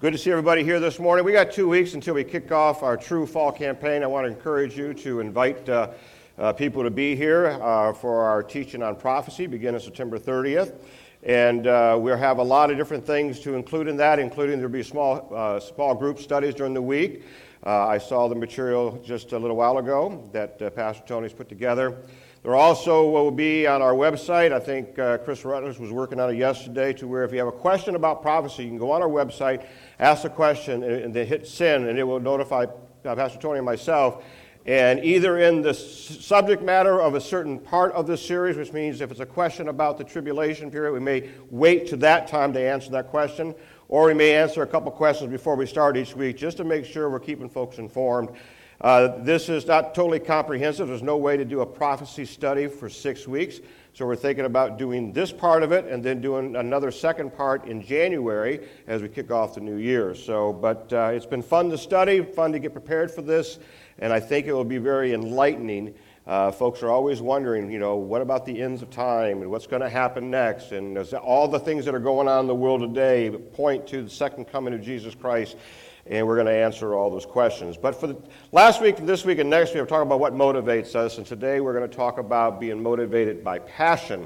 Good to see everybody here this morning. We got 2 weeks until we kick off our true fall campaign. I want to encourage you to invite people to be here for our teaching on prophecy beginning September 30th. And we'll have a lot of different things to include in that, including there'll be small group studies during the week. I saw the material just a little while ago that Pastor Tony's put together. There also will be on our website, I think Chris Rutledge was working on it yesterday, to where if you have a question about prophecy, you can go on our website, ask the question, and then hit send, and it will notify Pastor Tony and myself. And either in the subject matter of a certain part of this series, which means if it's a question about the tribulation period, we may wait to that time to answer that question, or we may answer a couple questions before we start each week, just to make sure we're keeping folks informed. This is not totally comprehensive. There's no way to do a prophecy study for 6 weeks. So we're thinking about doing this part of it and then doing another second part in January as we kick off the new year. But it's been fun to study, fun to get prepared for this, and I think it will be very enlightening. Folks are always wondering, what about the ends of time and what's going to happen next? And all the things that are going on in the world today point to the second coming of Jesus Christ. And we're going to answer all those questions. But for last week, this week, and next week, we're talking about what motivates us. And today we're going to talk about being motivated by passion.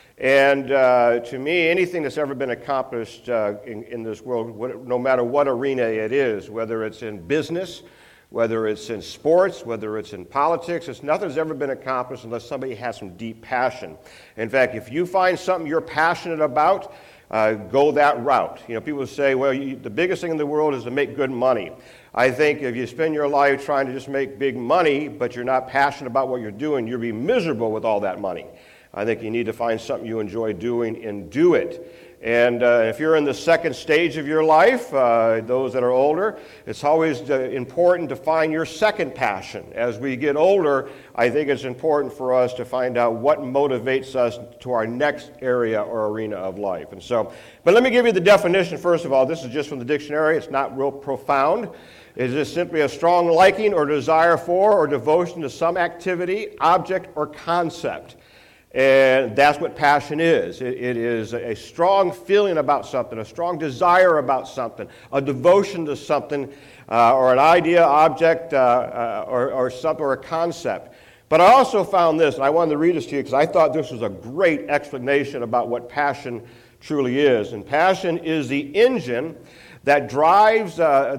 And to me, anything that's ever been accomplished in this world, no matter what arena it is, whether it's in business, whether it's in sports, whether it's in politics, nothing's ever been accomplished unless somebody has some deep passion. In fact, if you find something you're passionate about, go that route. People say, well, the biggest thing in the world is to make good money. I think if you spend your life trying to just make big money, but you're not passionate about what you're doing, you'll be miserable with all that money. I think you need to find something you enjoy doing and do it. And if you're in the second stage of your life, those that are older, it's always important to find your second passion. As we get older, I think it's important for us to find out what motivates us to our next area or arena of life. But let me give you the definition first of all. This is just from the dictionary. It's not real profound. It is simply a strong liking or desire for or devotion to some activity, object, or concept. And that's what passion is. It is a strong feeling about something, a strong desire about something, a devotion to something, or an idea, object, or something, or a concept. But I also found this, and I wanted to read this to you because I thought this was a great explanation about what passion truly is. And passion is the engine that drives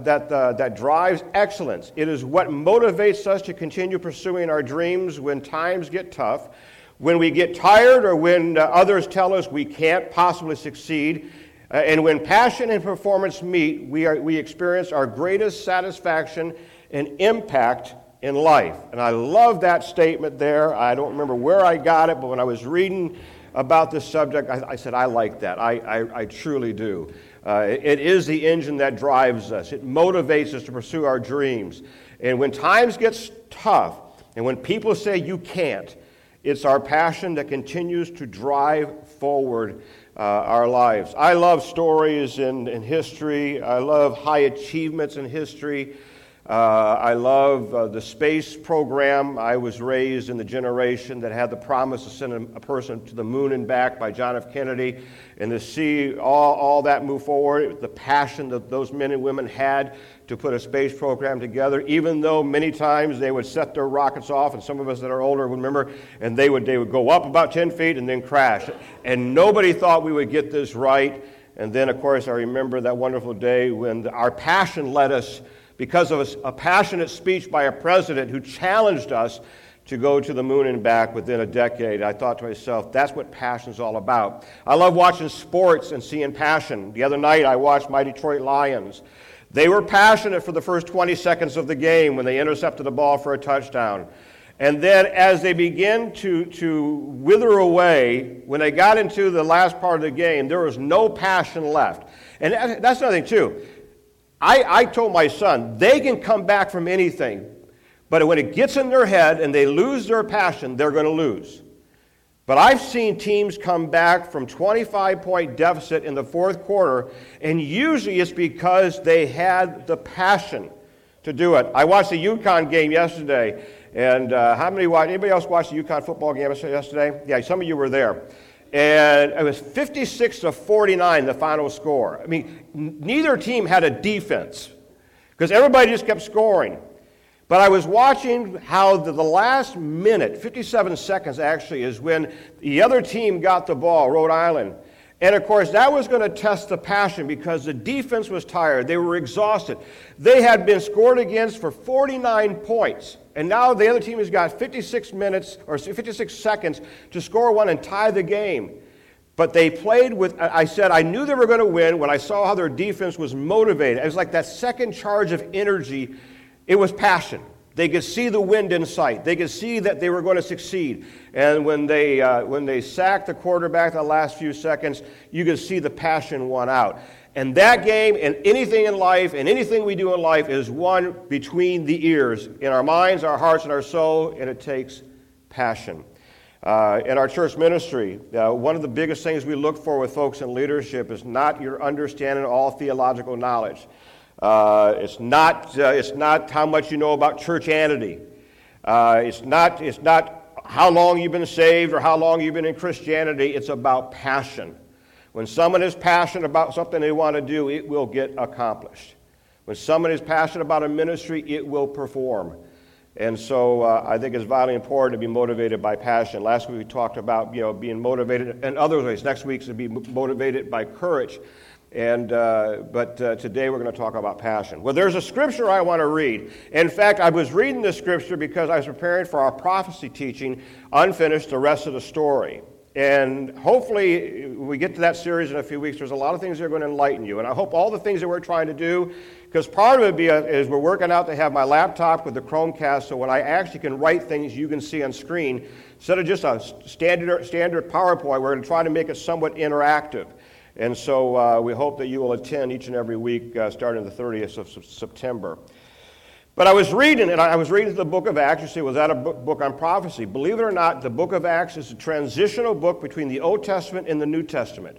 excellence. It is what motivates us to continue pursuing our dreams when times get tough, when we get tired, or when others tell us we can't possibly succeed. And when passion and performance meet, we experience our greatest satisfaction and impact in life. And I love that statement there. I don't remember where I got it, but when I was reading about this subject, I said, I like that. I truly do. It is the engine that drives us. It motivates us to pursue our dreams. And when times get tough, and when people say you can't, it's our passion that continues to drive forward our lives. I love stories in history. I love high achievements in history. I love the space program. I was raised in the generation that had the promise to send a person to the moon and back by John F. Kennedy, and to see all that move forward, the passion that those men and women had to put a space program together, even though many times they would set their rockets off, and some of us that are older would remember, and they would go up about 10 feet and then crash. And nobody thought we would get this right. And then, of course, I remember that wonderful day when our passion led us, because of a passionate speech by a president who challenged us to go to the moon and back within a decade. I thought to myself, that's what passion's all about. I love watching sports and seeing passion. The other night I watched my Detroit Lions. They were passionate for the first 20 seconds of the game when they intercepted the ball for a touchdown. And then as they began to wither away, when they got into the last part of the game, there was no passion left. And that's another thing, too. I told my son, they can come back from anything, but when it gets in their head and they lose their passion, they're going to lose. But I've seen teams come back from 25-point deficit in the fourth quarter, and usually it's because they had the passion to do it. I watched the UConn game yesterday, and anybody else watched the UConn football game yesterday? Yeah, some of you were there. And it was 56-49, the final score. I mean, neither team had a defense because everybody just kept scoring. But I was watching how the last minute, 57 seconds actually, is when the other team got the ball, Rhode Island. And of course, that was going to test the passion because the defense was tired. They were exhausted. They had been scored against for 49 points. And now the other team has got 56 minutes or 56 seconds to score one and tie the game. But they played with, I said, I knew they were going to win when I saw how their defense was motivated. It was like that second charge of energy. It was passion. They could see the wind in sight. They could see that they were going to succeed. And when they sacked the quarterback the last few seconds, you could see the passion won out. And that game and anything in life and anything we do in life is won between the ears, in our minds, our hearts, and our soul, and it takes passion. In our church ministry, one of the biggest things we look for with folks in leadership is not your understanding of all theological knowledge. It's not how much you know about churchianity. It's not how long you've been saved or how long you've been in Christianity. It's about passion. When someone is passionate about something they want to do, it will get accomplished. When someone is passionate about a ministry, it will perform. And so I think it's vitally important to be motivated by passion. Last week we talked about being motivated in other ways. Next week is to be motivated by courage. But today we're going to talk about passion. Well, there's a scripture I want to read. In fact, I was reading this scripture because I was preparing for our prophecy teaching, Unfinished, the rest of the story. And hopefully, when we get to that series in a few weeks, there's a lot of things that are going to enlighten you. And I hope all the things that we're trying to do, because part of it is we're working out to have my laptop with the Chromecast, so when I actually can write things you can see on screen, instead of just a standard PowerPoint, we're going to try to make it somewhat interactive. And so we hope that you will attend each and every week starting the 30th of September. But I was reading the book of Acts. You say, was that a book on prophecy? Believe it or not, the book of Acts is a transitional book between the Old Testament and the New Testament.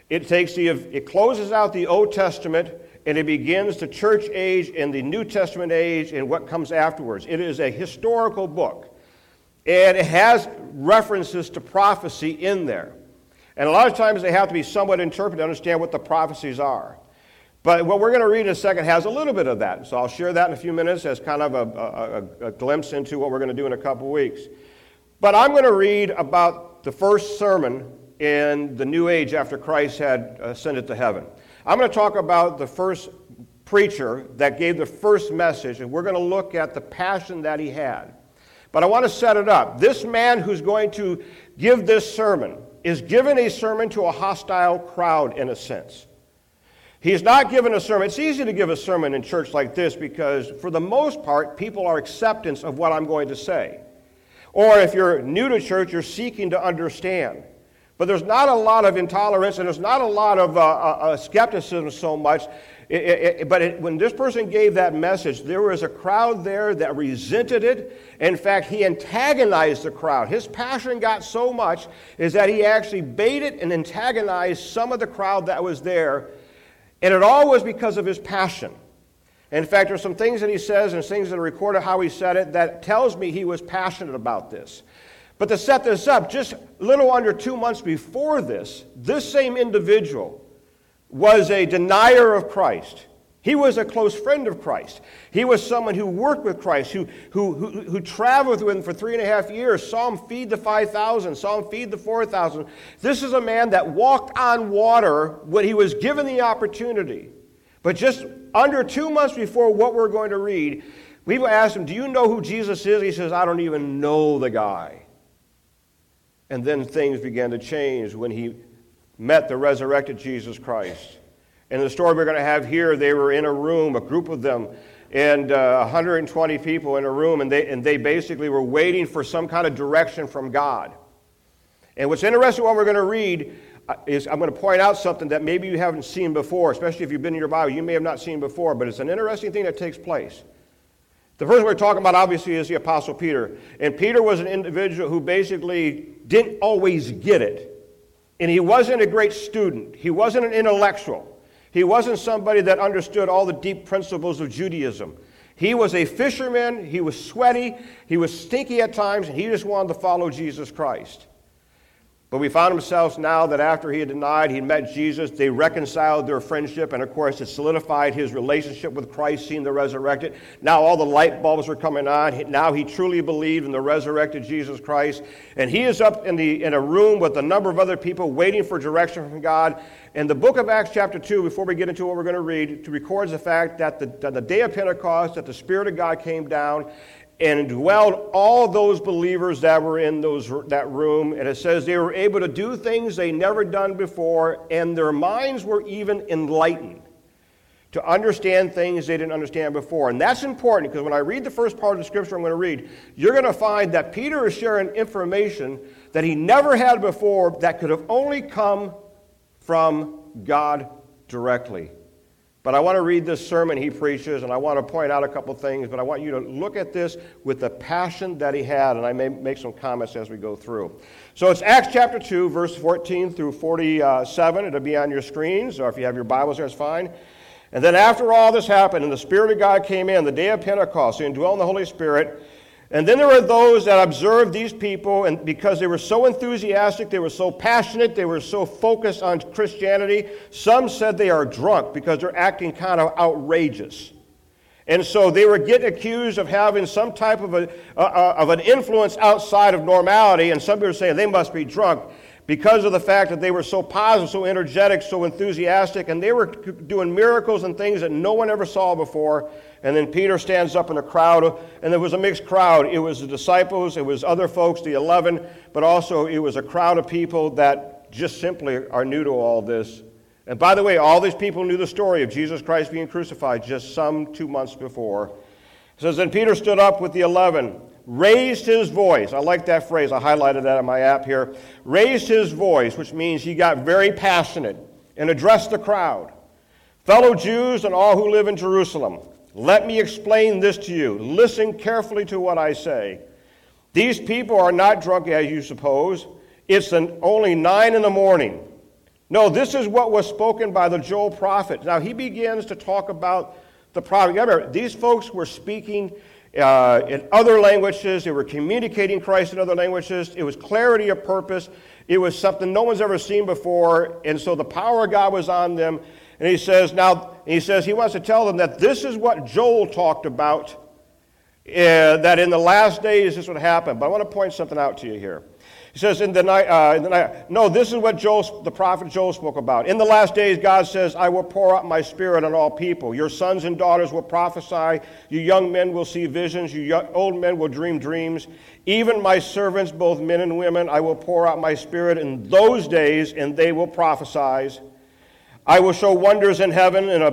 It closes out the Old Testament and it begins the church age and the New Testament age and what comes afterwards. It is a historical book. And it has references to prophecy in there. And a lot of times they have to be somewhat interpreted to understand what the prophecies are. But what we're going to read in a second has a little bit of that. So I'll share that in a few minutes as kind of a glimpse into what we're going to do in a couple weeks. But I'm going to read about the first sermon in the New Age after Christ had ascended to heaven. I'm going to talk about the first preacher that gave the first message, and we're going to look at the passion that he had. But I want to set it up. This man who's going to give this sermon is giving a sermon to a hostile crowd in a sense. He's not given a sermon. It's easy to give a sermon in church like this because for the most part, people are acceptance of what I'm going to say. Or if you're new to church, you're seeking to understand. But there's not a lot of intolerance and there's not a lot of skepticism so much. When this person gave that message, there was a crowd there that resented it. In fact, he antagonized the crowd. His passion got so much is that he actually baited and antagonized some of the crowd that was there. And it all was because of his passion. In fact, there's some things that he says and things that are recorded how he said it that tells me he was passionate about this. But to set this up, just a little under 2 months before this same individual was a denier of Christ. He was a close friend of Christ. He was someone who worked with Christ, who traveled with him for 3.5 years, saw him feed the 5,000, saw him feed the 4,000. This is a man that walked on water when he was given the opportunity. But just under 2 months before what we're going to read, we asked him, do you know who Jesus is? He says, I don't even know the guy. And then things began to change when he met the resurrected Jesus Christ. And the story we're going to have here, they were in a room, a group of them, and 120 people in a room, and they basically were waiting for some kind of direction from God. And what's interesting what we're going to read is I'm going to point out something that maybe you haven't seen before, especially if you've been in your Bible. You may have not seen before, but it's an interesting thing that takes place. The person we're talking about, obviously, is the Apostle Peter. And Peter was an individual who basically didn't always get it. And he wasn't a great student. He wasn't an intellectual. He wasn't somebody that understood all the deep principles of Judaism. He was a fisherman. He was sweaty. He was stinky at times, and he just wanted to follow Jesus Christ. But we found themselves now that after he had denied, he met Jesus, they reconciled their friendship, and of course it solidified his relationship with Christ, seeing the resurrected. Now all the light bulbs are coming on. Now he truly believed in the resurrected Jesus Christ. And he is up in a room with a number of other people waiting for direction from God. And the book of Acts chapter 2, before we get into what we're going to read, records the fact that the day of Pentecost, that the Spirit of God came down and indwelled all those believers that were in that room. And it says they were able to do things they never done before, and their minds were even enlightened to understand things they didn't understand before. And that's important, because when I read the first part of the scripture I'm going to read, you're going to find that Peter is sharing information that he never had before that could have only come from God directly. But I want to read this sermon he preaches, and I want to point out a couple things, but I want you to look at this with the passion that he had, and I may make some comments as we go through. So it's Acts chapter 2, verse 14 through 47. It'll be on your screens, or if you have your Bibles there, it's fine. And then after all this happened, and the Spirit of God came in, the day of Pentecost, so indwelt in the Holy Spirit. And then there were those that observed these people, and because they were so enthusiastic, they were so passionate, they were so focused on Christianity, some said they are drunk because they're acting kind of outrageous. And so they were getting accused of having some type of an influence outside of normality, and some people were saying they must be drunk because of the fact that they were so positive, so energetic, so enthusiastic, and they were doing miracles and things that no one ever saw before. And then Peter stands up in a crowd, and there was a mixed crowd. It was the disciples, it was other folks, the 11, but also it was a crowd of people that just simply are new to all this. And by the way, all these people knew the story of Jesus Christ being crucified just some 2 months before. It says, then Peter stood up with the 11, raised his voice. I like that phrase. I highlighted that on my app here. Raised his voice, which means he got very passionate, and addressed the crowd. Fellow Jews and all who live in Jerusalem, let me explain this to you. Listen carefully to what I say. These people are not drunk as you suppose. It's only 9 a.m. No, this is what was spoken by the Joel prophet. Now he begins to talk about the prophet. Remember, these folks were speaking in other languages. They were communicating Christ in other languages. It was clarity of purpose. It was something no one's ever seen before. And so the power of God was on them. And he says he wants to tell them that this is what Joel talked about, that in the last days this would happen. But I want to point something out to you here. He says, no, this is what the prophet Joel spoke about. In the last days, God says, I will pour out my Spirit on all people. Your sons and daughters will prophesy. You young men will see visions. You old men will dream dreams. Even my servants, both men and women, I will pour out my Spirit in those days, and they will prophesy. I will show wonders in heaven and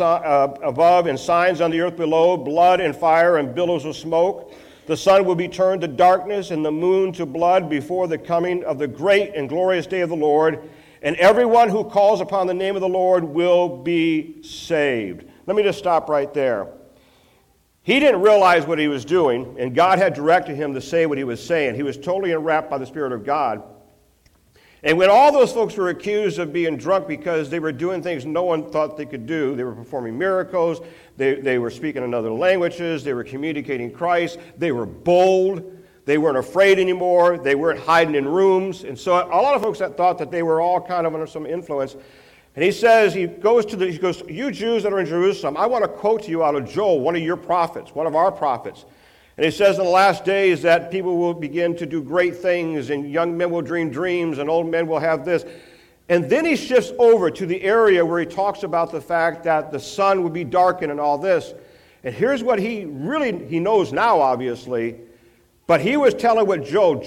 above and signs on the earth below, blood and fire and billows of smoke. The sun will be turned to darkness and the moon to blood before the coming of the great and glorious day of the Lord. And everyone who calls upon the name of the Lord will be saved. Let me just stop right there. He didn't realize what he was doing, and God had directed him to say what he was saying. He was totally enwrapped by the Spirit of God. And when all those folks were accused of being drunk because they were doing things no one thought they could do, they were performing miracles, they were speaking in other languages, they were communicating Christ, they were bold, they weren't afraid anymore, they weren't hiding in rooms. And so a lot of folks that thought that they were all kind of under some influence. And he says, he goes, you Jews that are in Jerusalem, I want to quote to you out of Joel, one of your prophets, one of our prophets. And he says in the last days that people will begin to do great things, and young men will dream dreams, and old men will have this. And then he shifts over to the area where he talks about the fact that the sun will be darkened and all this. And here's what he knows now, obviously. But he was telling what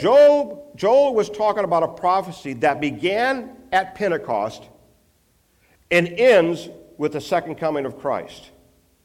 Joel was talking about a prophecy that began at Pentecost and ends with the second coming of Christ.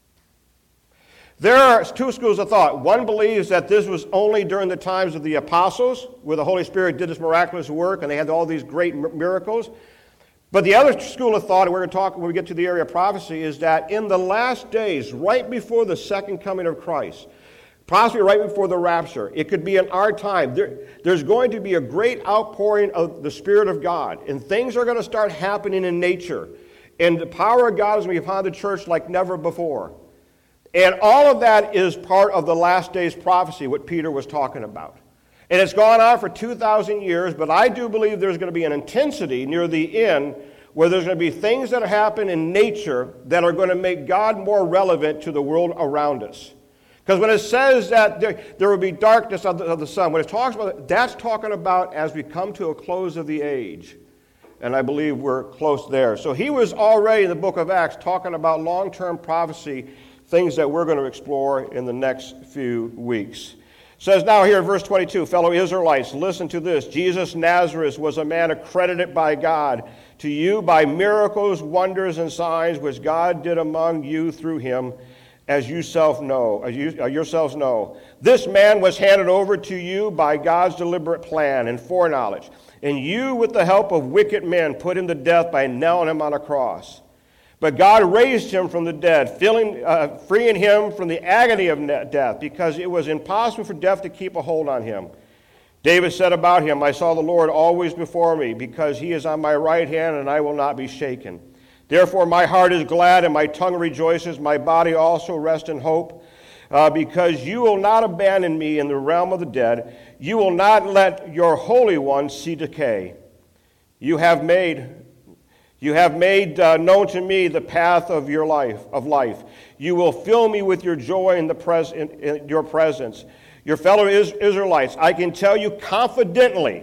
There are two schools of thought. One believes that this was only during the times of the apostles, where the Holy Spirit did this miraculous work and they had all these great miracles. But the other school of thought, and we're going to talk when we get to the area of prophecy, is that in the last days, right before the second coming of Christ, possibly right before the rapture, it could be in our time, there's going to be a great outpouring of the Spirit of God, and things are going to start happening in nature, and the power of God is going to be upon the church like never before. And all of that is part of the last days prophecy, what Peter was talking about. And it's gone on for 2,000 years, but I do believe there's going to be an intensity near the end where there's going to be things that happen in nature that are going to make God more relevant to the world around us. Because when it says that there will be darkness of the sun, when it talks about it, that's talking about as we come to a close of the age. And I believe we're close there. So he was already in the book of Acts talking about long-term prophecy, things that we're going to explore in the next few weeks. It says now here in verse 22, fellow Israelites, listen to this. Jesus Nazareth was a man accredited by God to you by miracles, wonders, and signs which God did among you through him, as yourselves know. This man was handed over to you by God's deliberate plan and foreknowledge, and you, with the help of wicked men, put him to death by nailing him on a cross. But God raised him from the dead, freeing him from the agony of death, because it was impossible for death to keep a hold on him. David said about him, I saw the Lord always before me, because he is on my right hand, and I will not be shaken. Therefore my heart is glad, and my tongue rejoices. My body also rests in hope, because you will not abandon me in the realm of the dead. You will not let your Holy One see decay. You have made known to me the path of your life. You will fill me with your joy in your presence. Your fellow Israelites, I can tell you confidently,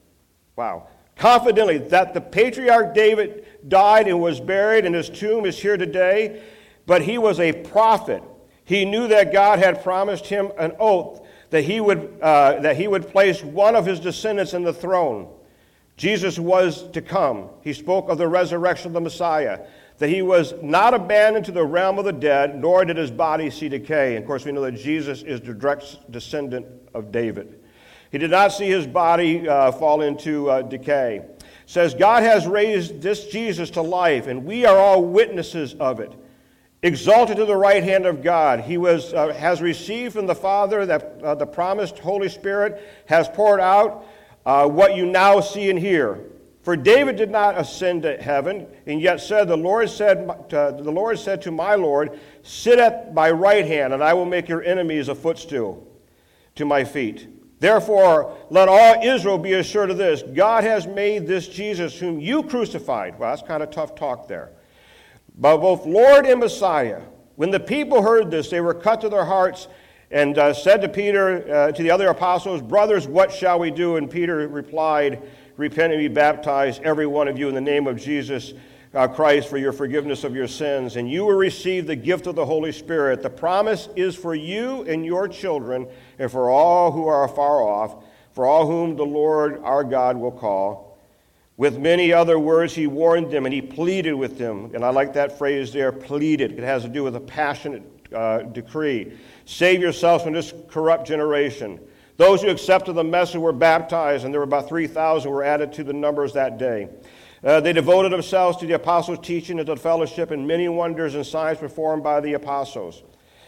confidently, that the patriarch David died and was buried, and his tomb is here today. But he was a prophet. He knew that God had promised him an oath that he would place one of his descendants in the throne. Jesus was to come. He spoke of the resurrection of the Messiah, that he was not abandoned to the realm of the dead, nor did his body see decay. And of course, we know that Jesus is the direct descendant of David. He did not see his body fall into decay. It says, God has raised this Jesus to life, and we are all witnesses of it. Exalted to the right hand of God, he has received from the Father that the promised Holy Spirit has poured out what you now see and hear. For David did not ascend to heaven, and yet said, the Lord said to my Lord, sit at my right hand, and I will make your enemies a footstool to my feet. Therefore, let all Israel be assured of this. God has made this Jesus whom you crucified. Well, that's kind of tough talk there. But both Lord and Messiah. When the people heard this, they were cut to their hearts and said to Peter, to the other apostles, brothers, what shall we do? And Peter replied, repent and be baptized, every one of you, in the name of Jesus Christ for your forgiveness of your sins, and you will receive the gift of the Holy Spirit. The promise is for you and your children, and for all who are far off, for all whom the Lord our God will call. With many other words he warned them, and he pleaded with them. And I like that phrase there, pleaded. It has to do with a passionate decree. Save yourselves from this corrupt generation. Those who accepted the message were baptized, and there were about 3,000 were added to the numbers that day. They devoted themselves to the apostles' teaching and to the fellowship, and many wonders and signs performed by the apostles.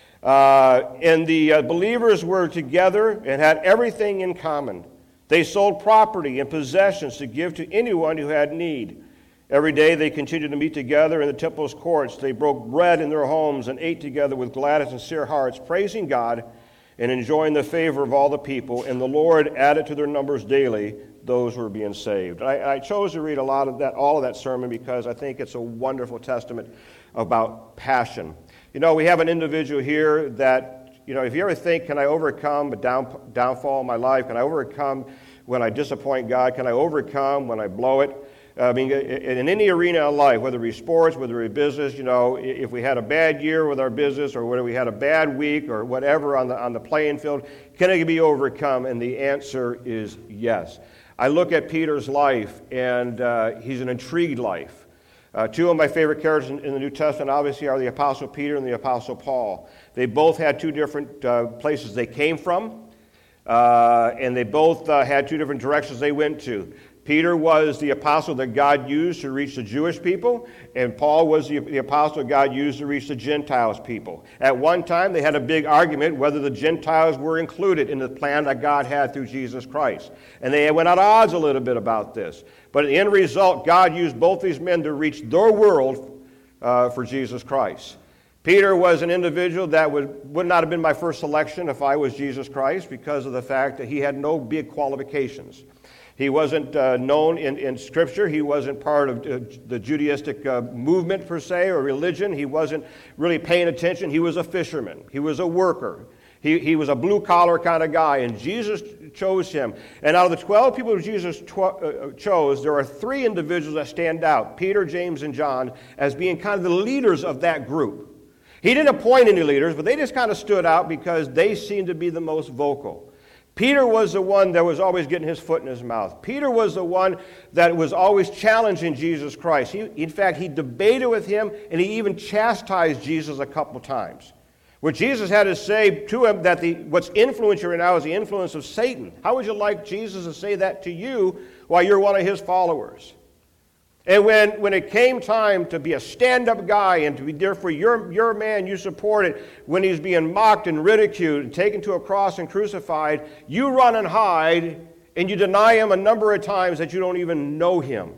And the believers were together and had everything in common. They sold property and possessions to give to anyone who had need. Every day they continued to meet together in the temple's courts. They broke bread in their homes and ate together with glad and sincere hearts, praising God and enjoying the favor of all the people. And the Lord added to their numbers daily those who were being saved. I chose to read all of that sermon because I think it's a wonderful testament about passion. You know, we have an individual here that, you know, if you ever think, can I overcome a downfall in my life? Can I overcome when I disappoint God? Can I overcome when I blow it? I mean, in any arena of life, whether it be sports, whether it be business, you know, if we had a bad year with our business or whether we had a bad week or whatever on the playing field, can it be overcome? And the answer is yes. I look at Peter's life, and he's an intrigued life. Two of my favorite characters in the New Testament, obviously, are the Apostle Peter and the Apostle Paul. They both had two different places they came from, and they both had two different directions they went to. Peter was the apostle that God used to reach the Jewish people, and Paul was the apostle God used to reach the Gentiles people. At one time, they had a big argument whether the Gentiles were included in the plan that God had through Jesus Christ. And they went at odds a little bit about this. But in the end result, God used both these men to reach their world for Jesus Christ. Peter was an individual that would not have been my first selection if I was Jesus Christ, because of the fact that he had no big qualifications. He wasn't known in Scripture. He wasn't part of the Judaistic movement per se, or religion. He wasn't really paying attention. He was a fisherman. He was a worker. He was a blue-collar kind of guy, and Jesus chose him. And out of the 12 people who Jesus chose, there are 3 individuals that stand out, Peter, James, and John, as being kind of the leaders of that group. He didn't appoint any leaders, but they just kind of stood out because they seemed to be the most vocal. Peter was the one that was always getting his foot in his mouth. Peter was the one that was always challenging Jesus Christ. In fact, he debated with him, and he even chastised Jesus a couple times. Where Jesus had to say to him that what's influencing right now is the influence of Satan. How would you like Jesus to say that to you while you're one of his followers? And when it came time to be a stand-up guy and to be there for your man you supported, when he's being mocked and ridiculed and taken to a cross and crucified, you run and hide and you deny him a number of times that you don't even know him.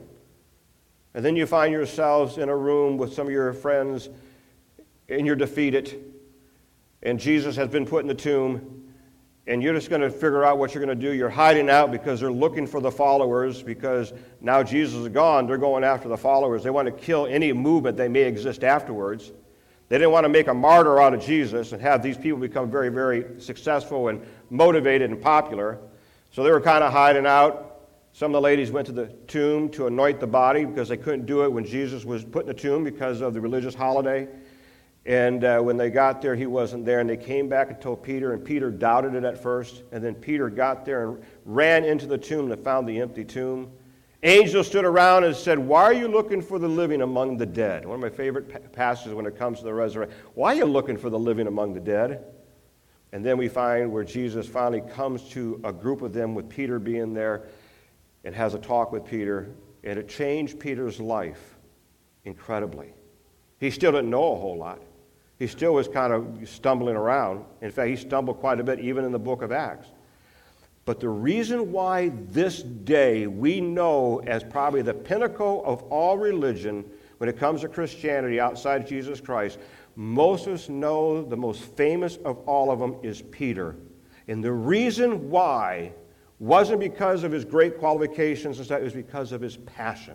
And then you find yourselves in a room with some of your friends and you're defeated. And Jesus has been put in the tomb. And you're just going to figure out what you're going to do. You're hiding out because they're looking for the followers, because now Jesus is gone. They're going after the followers. They want to kill any movement that may exist afterwards. They didn't want to make a martyr out of Jesus and have these people become very, very successful and motivated and popular. So they were kind of hiding out. Some of the ladies went to the tomb to anoint the body because they couldn't do it when Jesus was put in the tomb because of the religious holiday. And when they got there, he wasn't there. And they came back and told Peter, and Peter doubted it at first. And then Peter got there and ran into the tomb and found the empty tomb. Angels stood around and said, "Why are you looking for the living among the dead?" One of my favorite passages when it comes to the resurrection. Why are you looking for the living among the dead? And then we find where Jesus finally comes to a group of them with Peter being there and has a talk with Peter. And it changed Peter's life incredibly. He still didn't know a whole lot. He still was kind of stumbling around. In fact, he stumbled quite a bit even in the book of Acts. But the reason why this day we know as probably the pinnacle of all religion when it comes to Christianity outside Jesus Christ, most of us know the most famous of all of them is Peter. And the reason why wasn't because of his great qualifications, instead it was because of his passion.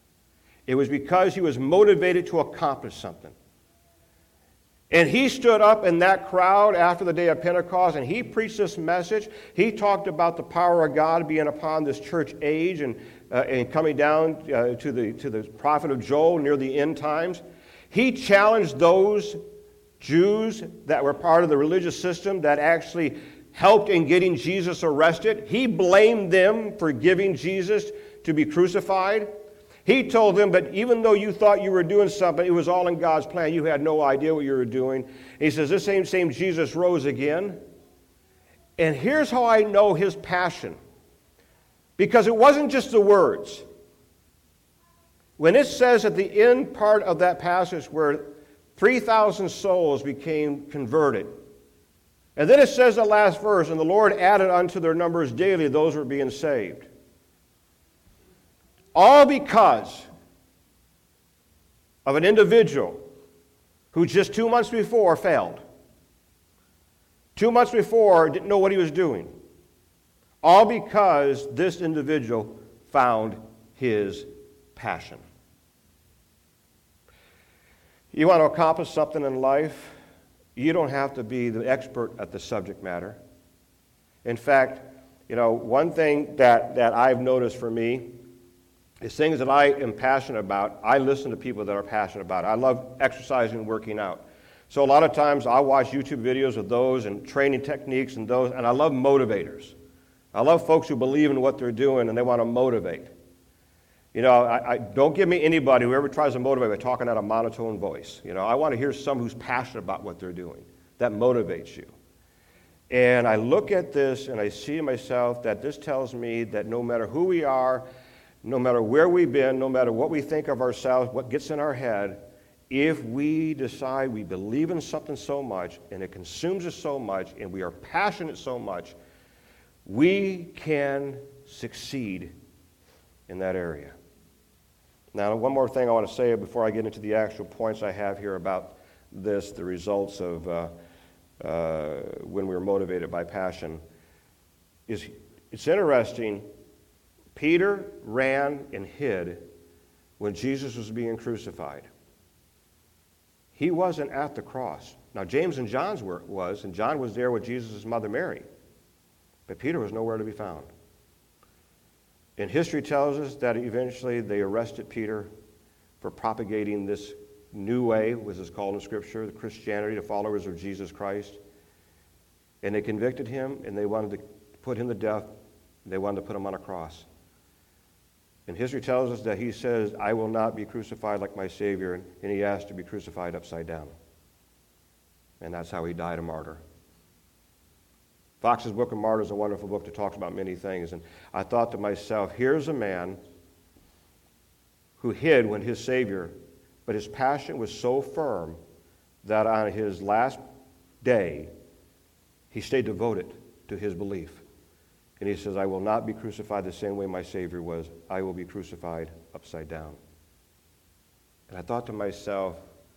It was because he was motivated to accomplish something. And he stood up in that crowd after the day of Pentecost, and he preached this message. He talked about the power of God being upon this church age and coming down to the prophet of Joel near the end times. He challenged those Jews that were part of the religious system that actually helped in getting Jesus arrested. He blamed them for giving Jesus to be crucified. He told them, but even though you thought you were doing something, it was all in God's plan. You had no idea what you were doing. And he says, this same Jesus rose again. And here's how I know his passion. Because it wasn't just the words. When it says at the end part of that passage where 3,000 souls became converted, and then it says the last verse, and the Lord added unto their numbers daily those who were being saved. All because of an individual who just 2 months before failed. 2 months before didn't know what he was doing. All because this individual found his passion. You want to accomplish something in life, you don't have to be the expert at the subject matter. In fact, one thing that I've noticed for me is things that I am passionate about. I listen to people that are passionate about it. I love exercising and working out. So a lot of times I watch YouTube videos of those and training techniques and those, and I love motivators. I love folks who believe in what they're doing and they want to motivate. I don't give me anybody who ever tries to motivate by talking at a monotone voice. I want to hear someone who's passionate about what they're doing. That motivates you. And I look at this and I see myself that this tells me that no matter who we are, no matter where we've been, no matter what we think of ourselves, what gets in our head, if we decide we believe in something so much and it consumes us so much and we are passionate so much, we can succeed in that area. Now, one more thing I want to say before I get into the actual points I have here about the results of when we were motivated by passion, is it's interesting. Peter ran and hid when Jesus was being crucified. He wasn't at the cross. Now, James and John was, and John was there with Jesus' mother Mary. But Peter was nowhere to be found. And history tells us that eventually they arrested Peter for propagating this new way, which is called in Scripture, the Christianity, the followers of Jesus Christ. And they convicted him, and they wanted to put him to death. They wanted to put him on a cross. And history tells us that he says, I will not be crucified like my Savior, and he asked to be crucified upside down. And that's how he died a martyr. Fox's Book of Martyrs is a wonderful book that talks about many things. And I thought to myself, here's a man who hid when his Savior, but his passion was so firm that on his last day, he stayed devoted to his belief. And he says, I will not be crucified the same way my Savior was. I will be crucified upside down. And I thought to myself,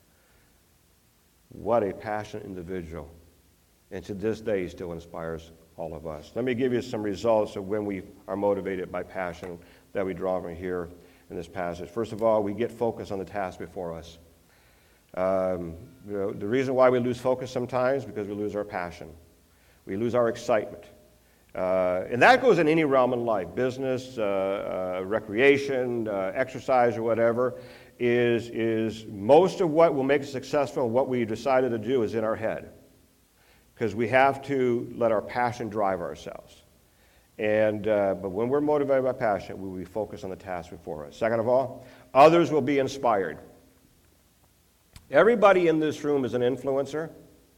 what a passionate individual. And to this day, he still inspires all of us. Let me give you some results of when we are motivated by passion that we draw from here in this passage. First of all, we get focused on the task before us. The reason why we lose focus sometimes is because we lose our passion. We lose our excitement. And that goes in any realm in life, business, recreation, exercise, or whatever, is most of what will make us successful, what we decided to do, is in our head. Because we have to let our passion drive ourselves. But when we're motivated by passion, we will be focused on the task before us. Second of all, others will be inspired. Everybody in this room is an influencer.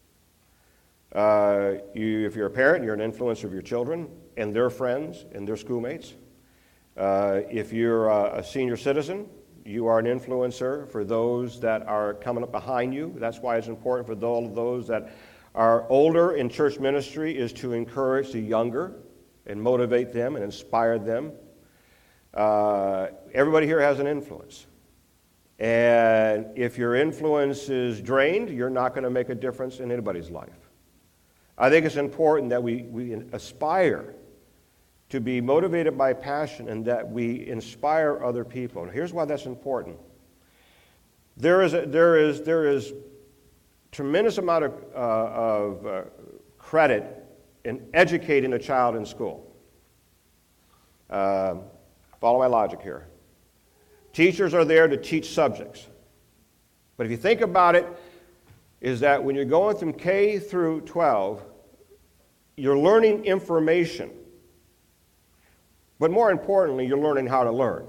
If you're a parent, you're an influencer of your children and their friends and their schoolmates. If you're a senior citizen, you are an influencer for those that are coming up behind you. That's why it's important for all of those that are older in church ministry is to encourage the younger and motivate them and inspire them. Everybody here has an influence. And if your influence is drained, you're not going to make a difference in anybody's life. I think it's important that we aspire to be motivated by passion and that we inspire other people. And here's why that's important. There is tremendous amount of credit in educating a child in school. Follow my logic here. Teachers are there to teach subjects. But if you think about it, is that when you're going from K through 12, you're learning information. But more importantly, you're learning how to learn.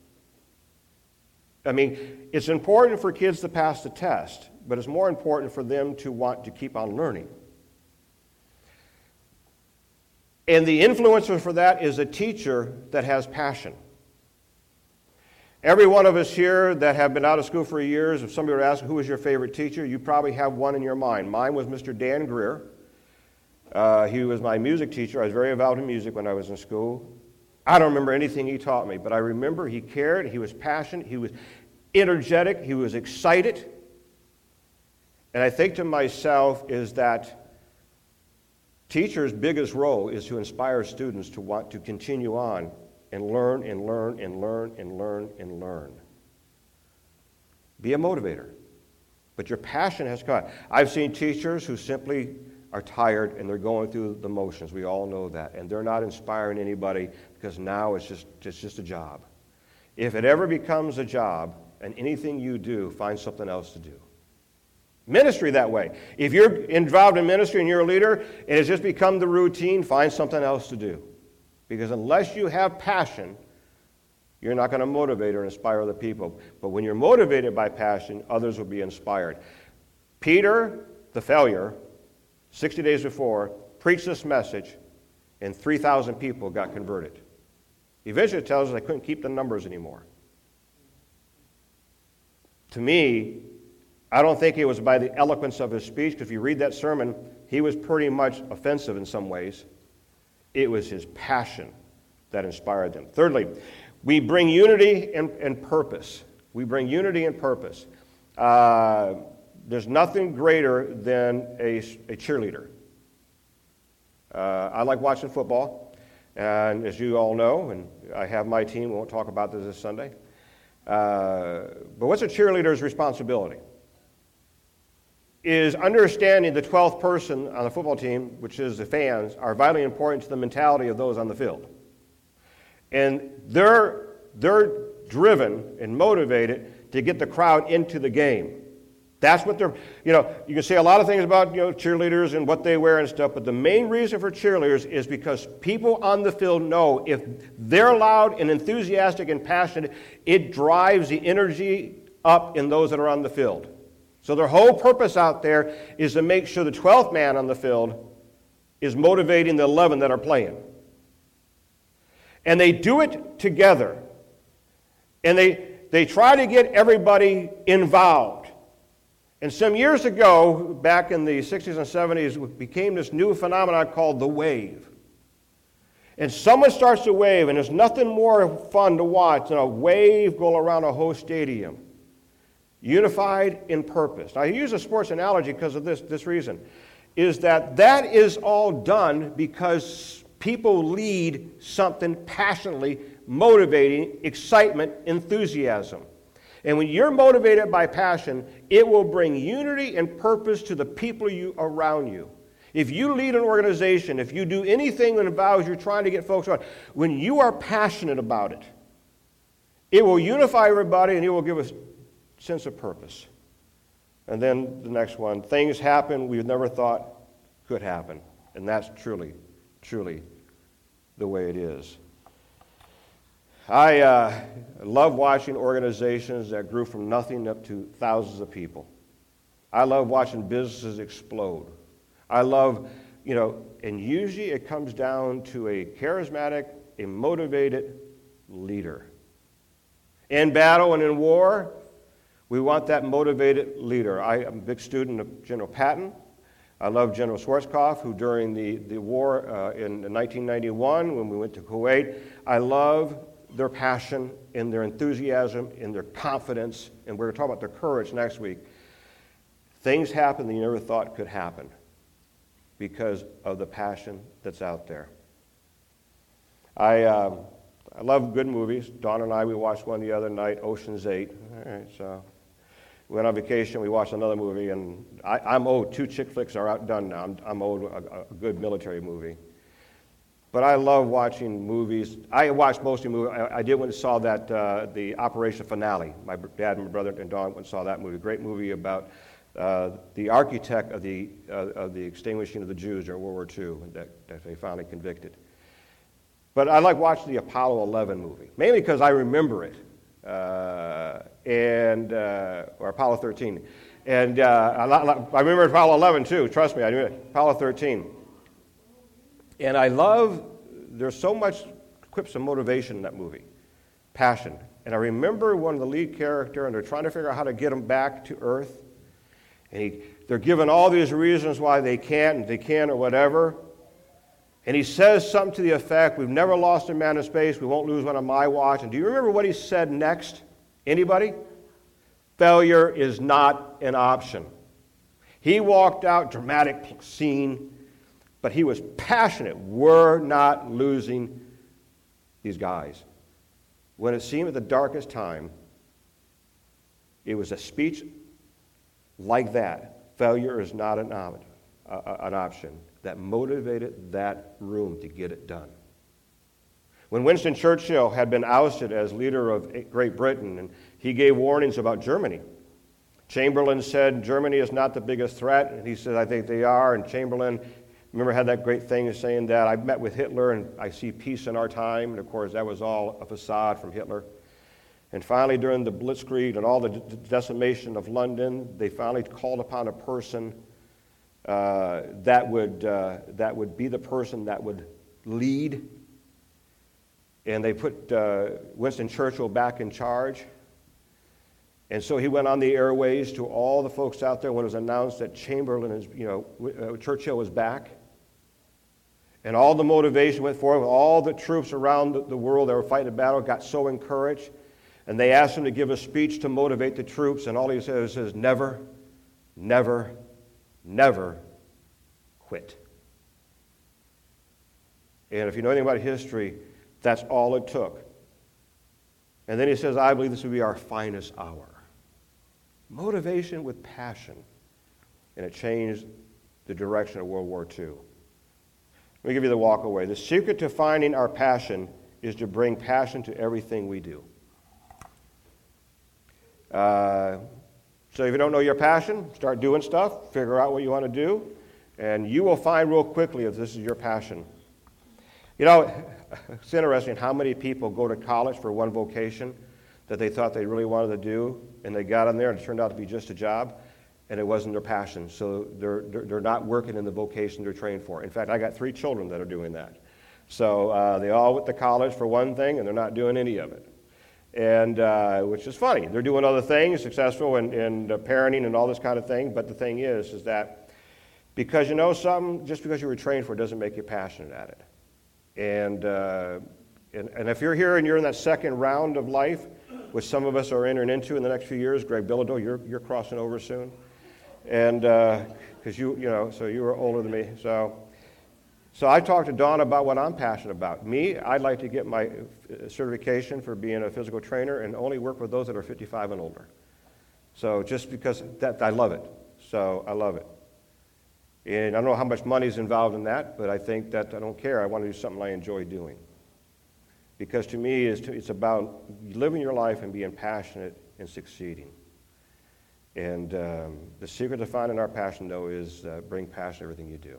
I mean, it's important for kids to pass the test, but it's more important for them to want to keep on learning. And the influencer for that is a teacher that has passion. Every one of us here that have been out of school for years, if somebody were to ask who was your favorite teacher, you probably have one in your mind. Mine was Mr. Dan Greer. He was my music teacher. I was very involved in music when I was in school. I don't remember anything he taught me, but I remember he cared, he was passionate, he was energetic, he was excited. And I think to myself is that teachers' biggest role is to inspire students to want to continue on and learn and learn and learn and learn and learn. Be a motivator. But your passion has come. I've seen teachers who simply are tired and they're going through the motions. We all know that. And they're not inspiring anybody because now it's just a job. If it ever becomes a job and anything you do, find something else to do. Ministry that way. If you're involved in ministry and you're a leader and it's just become the routine, find something else to do. Because unless you have passion, you're not going to motivate or inspire other people. But when you're motivated by passion, others will be inspired. Peter, the failure, 60 days before, preached this message, and 3,000 people got converted. Eventually it tells us they couldn't keep the numbers anymore. To me, I don't think it was by the eloquence of his speech, because if you read that sermon, he was pretty much offensive in some ways. It was his passion that inspired them. Thirdly, we bring unity and purpose. We bring unity and purpose. there's nothing greater than a cheerleader. I like watching football, and as you all know, and I have my team, we won't talk about this Sunday, but what's a cheerleader's responsibility? Is understanding the 12th person on the football team, which is the fans, are vitally important to the mentality of those on the field. And they're driven and motivated to get the crowd into the game. That's what they're, you can say a lot of things about, cheerleaders and what they wear and stuff, but the main reason for cheerleaders is because people on the field know if they're loud and enthusiastic and passionate, it drives the energy up in those that are on the field. So their whole purpose out there is to make sure the 12th man on the field is motivating the 11 that are playing. And they do it together. And they try to get everybody involved. And some years ago, back in the 60s and 70s, it became this new phenomenon called the wave. And someone starts a wave, and there's nothing more fun to watch than a wave go around a whole stadium. Unified in purpose. Now, I use a sports analogy because of this reason, is that is all done because people lead something passionately, motivating, excitement, enthusiasm. And when you're motivated by passion, it will bring unity and purpose to the people around you. If you lead an organization, if you do anything that involves you're trying to get folks on, when you are passionate about it, it will unify everybody and it will give us sense of purpose. And then the next one, things happen we've never thought could happen. And that's truly, truly the way it is. I love watching organizations that grew from nothing up to thousands of people. I love watching businesses explode. I love, and usually it comes down to a charismatic, a motivated leader. In battle and in war, we want that motivated leader. I am a big student of General Patton. I love General Schwarzkopf, who during the war in 1991, when we went to Kuwait, I love their passion and their enthusiasm and their confidence, and we're going to talk about their courage next week. Things happen that you never thought could happen because of the passion that's out there. I love good movies. Dawn and I, we watched one the other night, Ocean's 8. All right, so we went on vacation, we watched another movie, and I'm old. 2 chick flicks are outdone now. I'm old, a good military movie. But I love watching movies. I watched mostly movies. I did when I saw that, the Operation Finale. My dad and my brother and Dawn went and saw that movie. Great movie about the architect of the extinguishing of the Jews during World War II that they finally convicted. But I like watching the Apollo 11 movie, mainly because I remember it, or Apollo 13. And I remember Apollo 11 too, trust me, I knew it. Apollo 13. And I love, there's so much quips of motivation in that movie, passion. And I remember one of the lead character, and they're trying to figure out how to get him back to Earth. And they're given all these reasons why they can't, and they can, or whatever. And he says something to the effect, we've never lost a man in space, we won't lose one on my watch. And do you remember what he said next? Anybody? Failure is not an option. He walked out, dramatic scene, but he was passionate. We're not losing these guys. When it seemed at the darkest time, it was a speech like that. Failure is not an option that motivated that room to get it done. When Winston Churchill had been ousted as leader of Great Britain, and he gave warnings about Germany, Chamberlain said, Germany is not the biggest threat, and he said, I think they are, and Chamberlain, remember, had that great thing of saying that, I met with Hitler and I see peace in our time, and of course that was all a facade from Hitler. And finally, during the Blitzkrieg and all the decimation of London, they finally called upon a person that would be the person that would lead. And they put Winston Churchill back in charge. And so he went on the airways to all the folks out there when it was announced that Churchill was back. And all the motivation went forward. All the troops around the world that were fighting the battle got so encouraged. And they asked him to give a speech to motivate the troops. And all he says is, never, never, never quit. And if you know anything about history, that's all it took. And then he says, I believe this will be our finest hour. Motivation with passion. And it changed the direction of World War II. Let me give you the walk away. The secret to finding our passion is to bring passion to everything we do. So if you don't know your passion, start doing stuff, figure out what you want to do, and you will find real quickly if this is your passion. You know, it's interesting how many people go to college for one vocation that they thought they really wanted to do, and they got in there and it turned out to be just a job, and it wasn't their passion. So they're not working in the vocation they're trained for. In fact, I got 3 children that are doing that. So they all went to college for one thing, and they're not doing any of it. And which is funny. They're doing other things, successful in parenting and all this kind of thing, but the thing is that because you know something, just because you were trained for it doesn't make you passionate at it. And if you're here and you're in that second round of life, which some of us are entering into in the next few years, Greg Bilodeau, you're crossing over soon, and because you were older than me, so I talked to Dawn about what I'm passionate about. Me, I'd like to get my certification for being a physical trainer and only work with those that are 55 and older. So just because that I love it, so I love it. And I don't know how much money is involved in that, but I think that I don't care. I want to do something I enjoy doing. Because to me, it's about living your life and being passionate and succeeding. And the secret to finding our passion, though, is bring passion to everything you do.